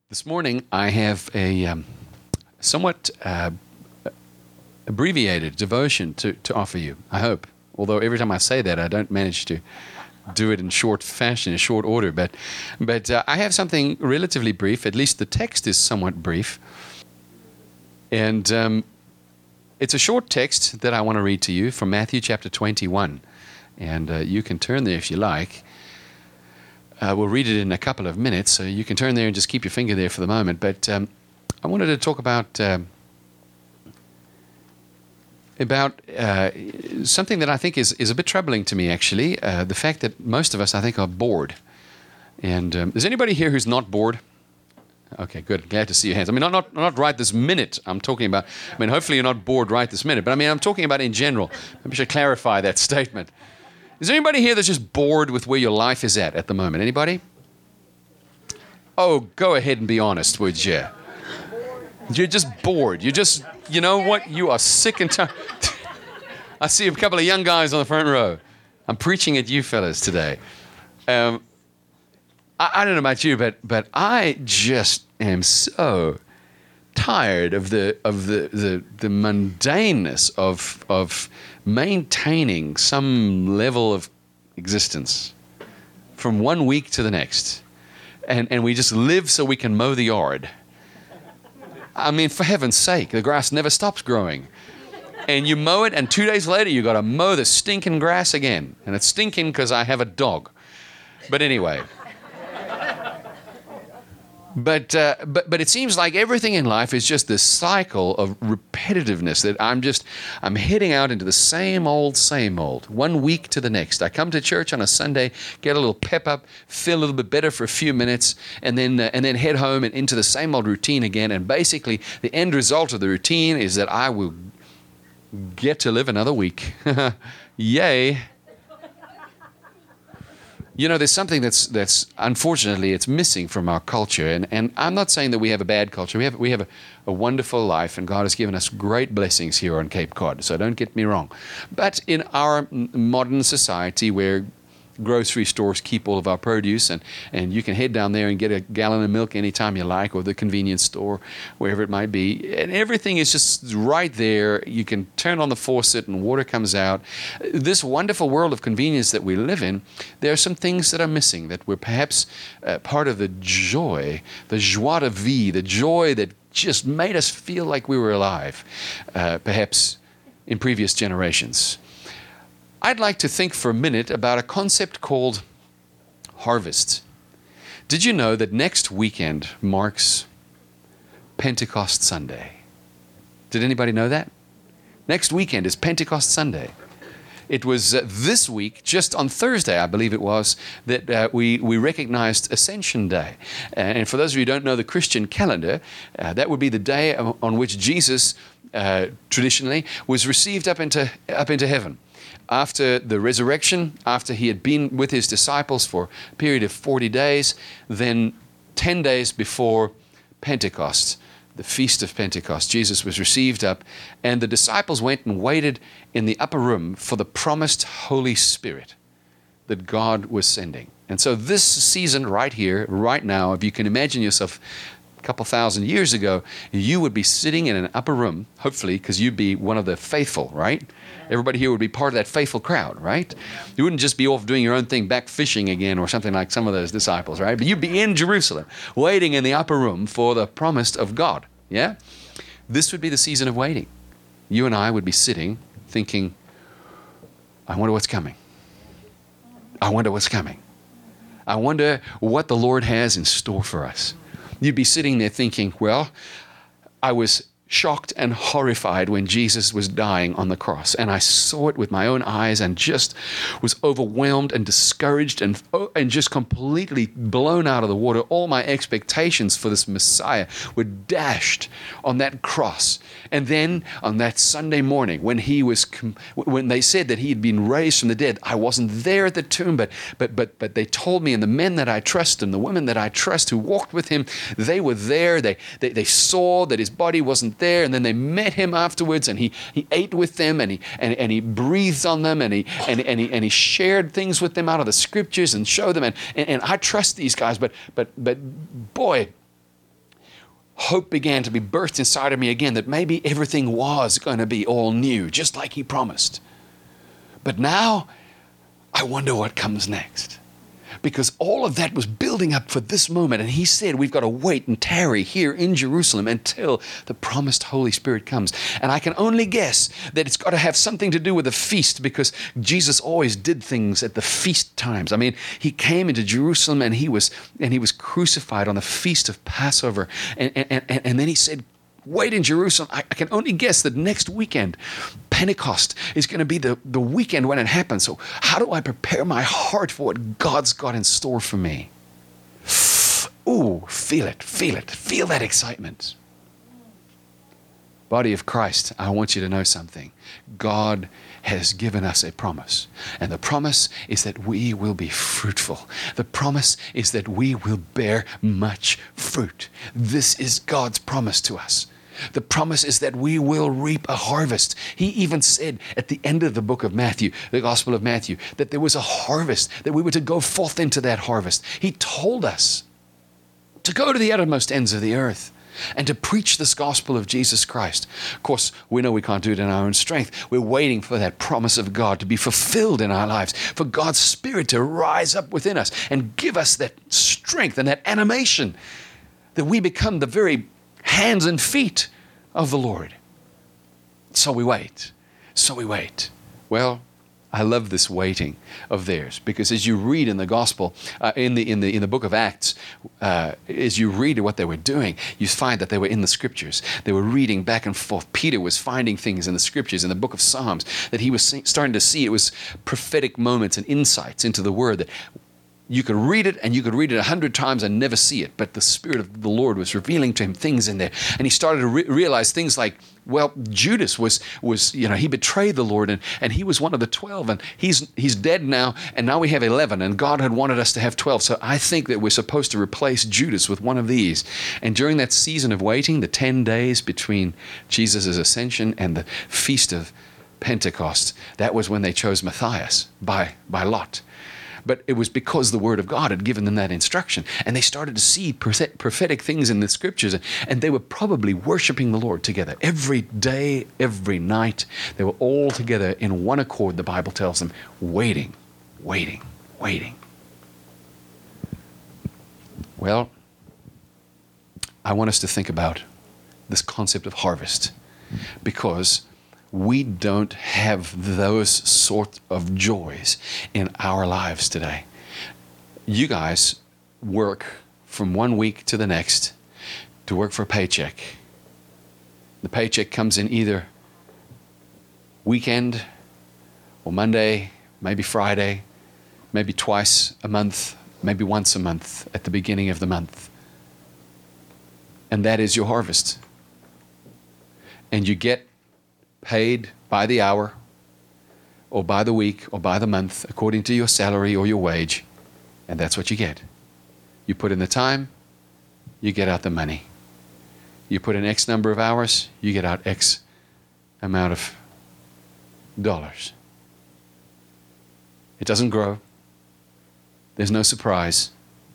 This morning, I have a somewhat abbreviated devotion to offer you, I hope. Although every time I say that, I don't manage to do it in short fashion, in short order. But I have something relatively brief. At least the text is somewhat brief. And it's a short text that I want to read to you from Matthew chapter 21. And you can turn there if you like. We'll read it in a couple of minutes, so you can turn there and just keep your finger there for the moment. But I wanted to talk about something that I think is a bit troubling to me, actually. The fact that most of us, I think, are bored. And is anybody here who's not bored? Okay, good. Glad to see your hands. I mean, not right this minute. I'm talking about, I mean, hopefully you're not bored right this minute. But I mean, I'm talking about in general. Maybe I should clarify that statement. Is there anybody here that's just bored with where your life is at the moment? Anybody? Oh, go ahead and be honest, would you? You're just bored. You're just, you know what? You are sick and tired. I see a couple of young guys on the front row. I'm preaching at you fellas today. I don't know about you, but I just am so tired of the mundaneness of maintaining some level of existence from one week to the next. And we just live so we can mow the yard. I mean, for heaven's sake, the grass never stops growing. And you mow it, and 2 days later, you got to mow the stinking grass again. And it's stinking because I have a dog. But anyway. But it seems like everything in life is just this cycle of repetitiveness that I'm heading out into the same old, 1 week to the next. I come to church on a Sunday, get a little pep up, feel a little bit better for a few minutes, and then head home and into the same old routine again. And basically, the end result of the routine is that I will get to live another week. Yay. You know, there's something that's unfortunately it's missing from our culture, and I'm not saying that we have a bad culture. We have a wonderful life, and God has given us great blessings here on Cape Cod. So don't get me wrong, but in our modern society, where grocery stores keep all of our produce, and you can head down there and get a gallon of milk anytime you like, or the convenience store, wherever it might be, and everything is just right there. You can turn on the faucet and water comes out. This wonderful world of convenience that we live in, there are some things that are missing that were perhaps part of the joy, the joie de vivre, the joy that just made us feel like we were alive, perhaps in previous generations. I'd like to think for a minute about a concept called harvest. Did you know that next weekend marks Pentecost Sunday? Did anybody know that? Next weekend is Pentecost Sunday. It was this week, just on Thursday, I believe it was, that we recognized Ascension Day. And for those of you who don't know the Christian calendar, that would be the day on which Jesus traditionally was received up into heaven. After the resurrection, after he had been with his disciples for a period of 40 days, then 10 days before Pentecost, the Feast of Pentecost, Jesus was received up, and the disciples went and waited in the upper room for the promised Holy Spirit that God was sending. And so this season right here, right now, if you can imagine yourself a couple thousand years ago, you would be sitting in an upper room, hopefully, because you'd be one of the faithful, right? Everybody here would be part of that faithful crowd, right? You wouldn't just be off doing your own thing, back fishing again or something like some of those disciples, right? But you'd be in Jerusalem, waiting in the upper room for the promise of God, yeah? This would be the season of waiting. You and I would be sitting thinking, I wonder what's coming. I wonder what's coming. I wonder what the Lord has in store for us. You'd be sitting there thinking, well, I was shocked and horrified when Jesus was dying on the cross. And I saw it with my own eyes and just was overwhelmed and discouraged and just completely blown out of the water. All my expectations for this Messiah were dashed on that cross. And then on that Sunday morning when when they said that he had been raised from the dead, I wasn't there at the tomb, but they told me, and the men that I trust and the women that I trust who walked with him, they were there. They saw that his body wasn't there, and then they met him afterwards, and he ate with them, and he breathed on them, and he shared things with them out of the scriptures and showed them, and I trust these guys, but boy, hope began to be birthed inside of me again that maybe everything was going to be all new, just like he promised. But now, I wonder what comes next. Because all of that was building up for this moment. And he said, we've got to wait and tarry here in Jerusalem until the promised Holy Spirit comes. And I can only guess that it's got to have something to do with the feast, because Jesus always did things at the feast times. I mean, he came into Jerusalem and he was crucified on the feast of Passover. And then he said, wait in Jerusalem. I can only guess that next weekend, Pentecost is going to be the weekend when it happens. So how do I prepare my heart for what God's got in store for me? Ooh, feel it, feel that excitement. Body of Christ, I want you to know something. God has given us a promise. And the promise is that we will be fruitful. The promise is that we will bear much fruit. This is God's promise to us. The promise is that we will reap a harvest. He even said at the end of the book of Matthew, the Gospel of Matthew, that there was a harvest, that we were to go forth into that harvest. He told us to go to the uttermost ends of the earth and to preach this gospel of Jesus Christ. Of course, we know we can't do it in our own strength. We're waiting for that promise of God to be fulfilled in our lives, for God's Spirit to rise up within us and give us that strength and that animation that we become the very hands and feet of the Lord. So we wait. Well, I love this waiting of theirs, because as you read in the gospel, in the book of Acts, as you read what they were doing, you find that they were in the scriptures. They were reading back and forth. Peter was finding things in the scriptures, in the book of Psalms, that he was starting to see. It was prophetic moments and insights into the word that you could read it, and you could read it 100 times and never see it. But the Spirit of the Lord was revealing to him things in there. And he started to realize things like, well, Judas was he betrayed the Lord, and he was one of the 12, and he's dead now, and now we have 11, and God had wanted us to have 12. So I think that we're supposed to replace Judas with one of these. And during that season of waiting, the 10 days between Jesus' ascension and the Feast of Pentecost, that was when they chose Matthias by lot. But it was because the Word of God had given them that instruction. And they started to see prophetic things in the Scriptures. And they were probably worshiping the Lord together. Every day, every night, they were all together in one accord, the Bible tells them, waiting. Well, I want us to think about this concept of harvest, because we don't have those sort of joys in our lives today. You guys work from one week to the next to work for a paycheck. The paycheck comes in either weekend or Monday, maybe Friday, maybe twice a month, maybe once a month at the beginning of the month. And that is your harvest. And you get paid by the hour or by the week or by the month according to your salary or your wage, and that's what you get. You put in the time, you get out the money. You put in X number of hours, you get out X amount of dollars. It doesn't grow. There's no surprise.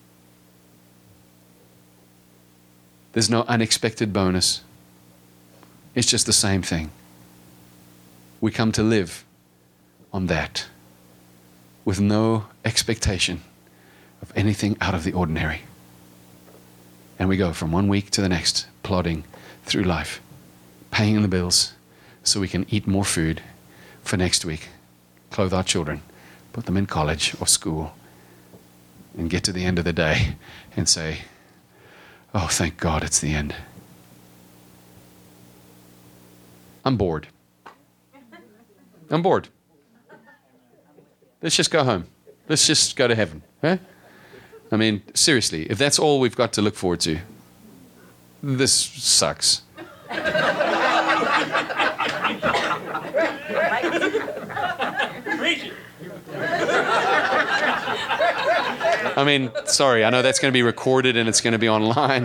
There's no unexpected bonus. It's just the same thing. We come to live on that with no expectation of anything out of the ordinary. And we go from one week to the next, plodding through life, paying the bills so we can eat more food for next week, clothe our children, put them in college or school, and get to the end of the day and say, oh, thank God it's the end. I'm bored. Let's just go home. Let's just go to heaven. Huh? I mean, seriously, if that's all we've got to look forward to, this sucks. I mean, sorry, I know that's going to be recorded and it's going to be online.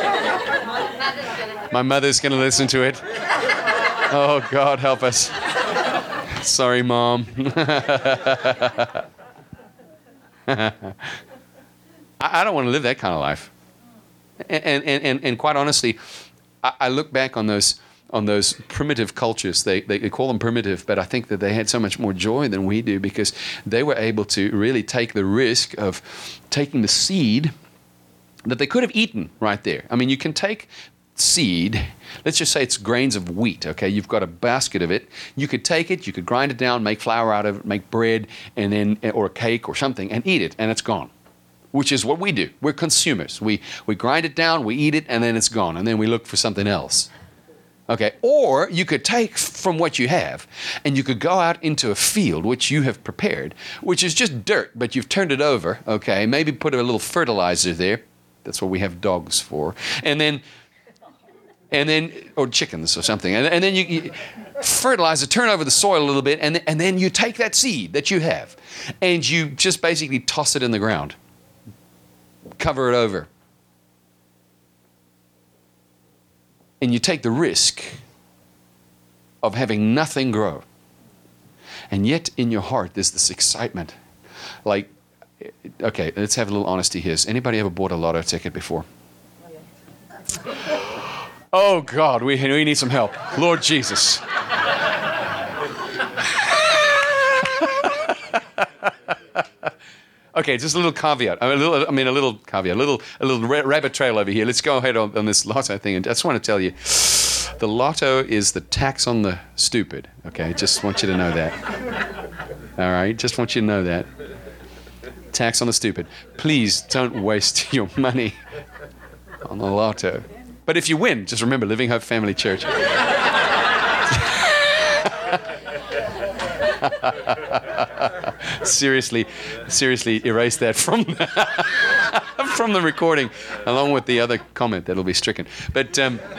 My mother's going to listen to it. Oh, God, help us. Sorry, Mom. I don't want to live that kind of life. And quite honestly, I look back on those primitive cultures. They call them primitive, but I think that they had so much more joy than we do because they were able to really take the risk of taking the seed that they could have eaten right there. I mean, you can take seed, let's just say it's grains of wheat, okay? You've got a basket of it. You could take it, you could grind it down, make flour out of it, make bread, and then or a cake or something, and eat it, and it's gone. Which is what we do. We're consumers. We grind it down, we eat it, and then it's gone, and then we look for something else. Okay, or you could take from what you have, and you could go out into a field which you have prepared, which is just dirt, but you've turned it over, okay? Maybe put a little fertilizer there. That's what we have dogs for. And then or chickens or something. And then you fertilize it, turn over the soil a little bit, and then you take that seed that you have, and you just basically toss it in the ground. Cover it over. And you take the risk of having nothing grow. And yet in your heart there's this excitement. Like, okay, let's have a little honesty here. Has anybody ever bought a lotto ticket before? Oh God, we need some help. Lord Jesus. Okay, just a little caveat. A little caveat. A little rabbit trail over here. Let's go ahead on this lotto thing. And I just want to tell you, the lotto is the tax on the stupid. Okay, just want you to know that. All right, just want you to know that. Tax on the stupid. Please don't waste your money on the lotto. But if you win, just remember Living Hope Family Church. Seriously, erase that from the recording, along with the other comment that'll be stricken. But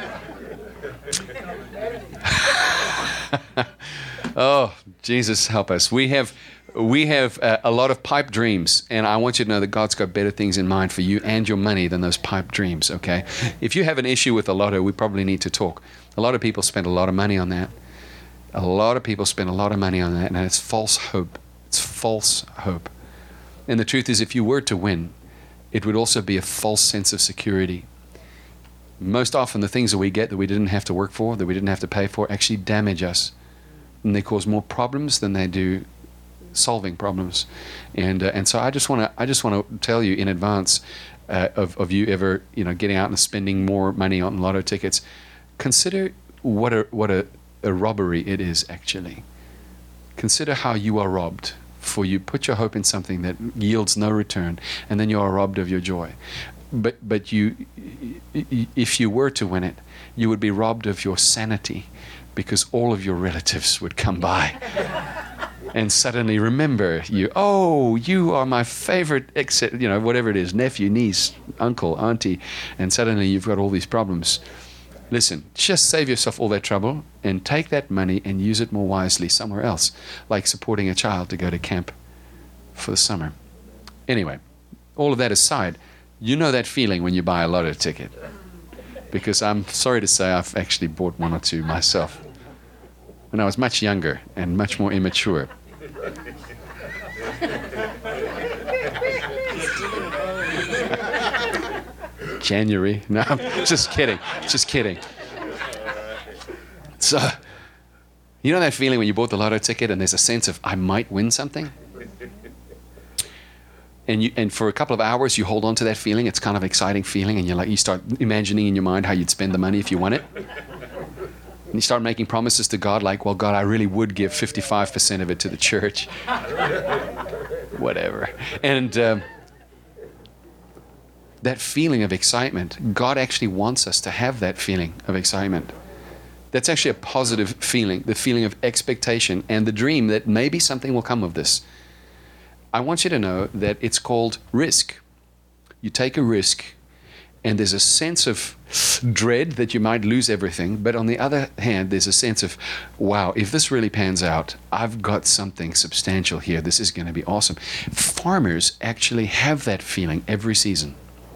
oh, Jesus help us. We have a lot of pipe dreams, and I want you to know that God's got better things in mind for you and your money than those pipe dreams, okay? If you have an issue with the lotto, we probably need to talk. A lot of people spend a lot of money on that. A lot of people spend a lot of money on that, and it's false hope. It's false hope. And the truth is, if you were to win, it would also be a false sense of security. Most often, the things that we get that we didn't have to work for, that we didn't have to pay for, actually damage us. And they cause more problems than they do solving problems. And so I just want to tell you in advance of you ever getting out and spending more money on lotto tickets, consider what a robbery it is actually. Consider how you are robbed, for you put your hope in something that yields no return, and then you are robbed of your joy. But you, if you were to win it, you would be robbed of your sanity, because all of your relatives would come by and suddenly remember you. Oh, you are my favorite, whatever it is, nephew, niece, uncle, auntie, and suddenly you've got all these problems. Listen, just save yourself all that trouble and take that money and use it more wisely somewhere else, like supporting a child to go to camp for the summer. Anyway, all of that aside, you know that feeling when you buy a lotto ticket. Because I'm sorry to say I've actually bought one or two myself when I was much younger and much more immature. January. No, just kidding. So, you know that feeling when you bought the lotto ticket and there's a sense of, I might win something? And for a couple of hours you hold on to that feeling. It's kind of an exciting feeling, and you start imagining in your mind how you'd spend the money if you won it. And you start making promises to God like, well, God, I really would give 55% of it to the church. Whatever. And that feeling of excitement, God actually wants us to have that feeling of excitement. That's actually a positive feeling, the feeling of expectation and the dream that maybe something will come of this. I want you to know that it's called risk. You take a risk, and there's a sense of dread that you might lose everything, but on the other hand, there's a sense of, wow, if this really pans out, I've got something substantial here. This is going to be awesome. Farmers actually have that feeling every season.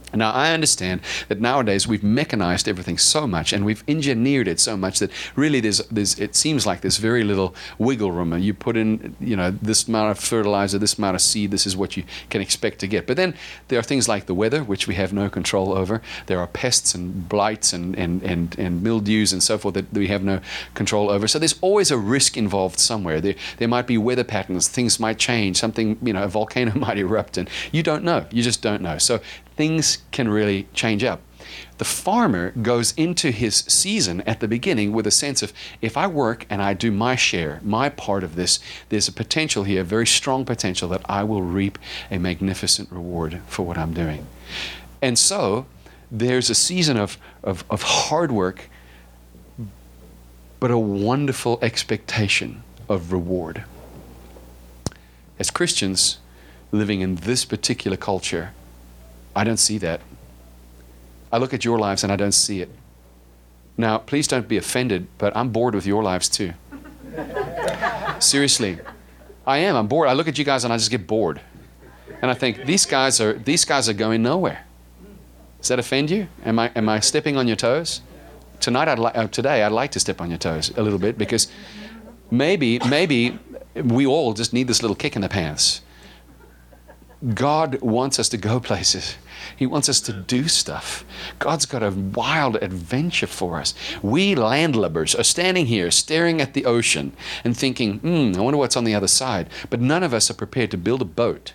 Now, I understand that nowadays we've mechanized everything so much and we've engineered it so much that really it seems like there's very little wiggle room. And you put in, this amount of fertilizer, this amount of seed, this is what you can expect to get. But then there are things like the weather, which we have no control over. There are pests and blights and mildews and so forth that we have no control over. So there's always a risk involved somewhere. There might be weather patterns, things might change, something, a volcano might erupt, and you don't know. You just don't know. So things can really change up. The farmer goes into his season at the beginning with a sense of, if I work and I do my share, my part of this, there's a potential here, a very strong potential that I will reap a magnificent reward for what I'm doing. And so there's a season of hard work, but a wonderful expectation of reward. As Christians living in this particular culture, I don't see that. I look at your lives and I don't see it. Now, please don't be offended, but I'm bored with your lives too. Seriously. I am. I'm bored. I look at you guys and I just get bored. And I think, these guys are going nowhere. Does that offend you? Am I stepping on your toes? Today I'd like to step on your toes a little bit, because maybe we all just need this little kick in the pants. God wants us to go places. He wants us to do stuff. God's got a wild adventure for us. We landlubbers are standing here staring at the ocean and thinking, I wonder what's on the other side. But none of us are prepared to build a boat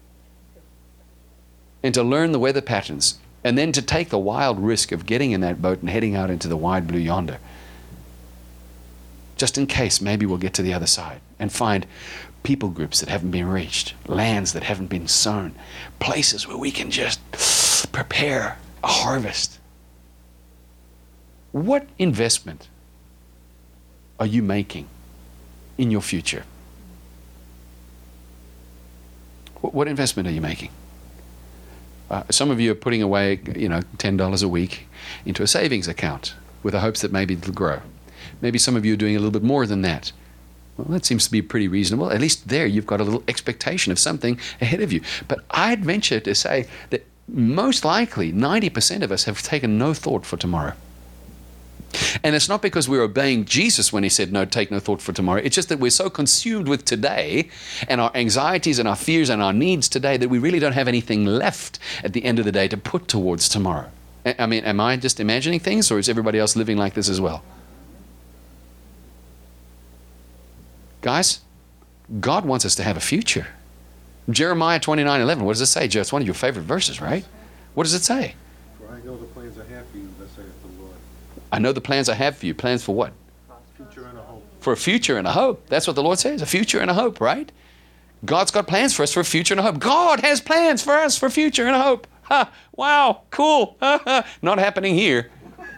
and to learn the weather patterns and then to take the wild risk of getting in that boat and heading out into the wide blue yonder. Just in case, maybe we'll get to the other side and find people groups that haven't been reached, lands that haven't been sown, places where we can just prepare a harvest. What investment are you making in your future? What investment are you making? Some of you are putting away, $10 a week into a savings account with the hopes that maybe it'll grow. Maybe some of you are doing a little bit more than that. Well, that seems to be pretty reasonable. At least there you've got a little expectation of something ahead of you. But I'd venture to say that most likely 90% of us have taken no thought for tomorrow. And it's not because we're obeying Jesus when he said, no, take no thought for tomorrow. It's just that we're so consumed with today and our anxieties and our fears and our needs today that we really don't have anything left at the end of the day to put towards tomorrow. I mean, am I just imagining things, or is everybody else living like this as well? Guys, God wants us to have a future. Jeremiah 29:11, what does it say? It's one of your favorite verses, right? What does it say? For I know the plans I have for you, thus saith the Lord. I know the plans I have for you. Plans for what? Future and a hope. For a future and a hope. That's what the Lord says, a future and a hope, right? God's got plans for us for a future and a hope. God has plans for us for a future and a hope. Ha! Wow, cool. Not happening here.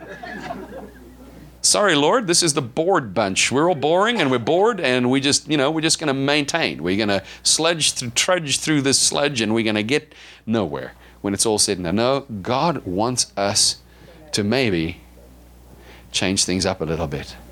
Sorry, Lord, this is the bored bunch. We're all boring and we're bored, and we're just going to maintain. We're going to trudge through this sludge, and we're going to get nowhere when it's all said and done. No, God wants us to maybe change things up a little bit.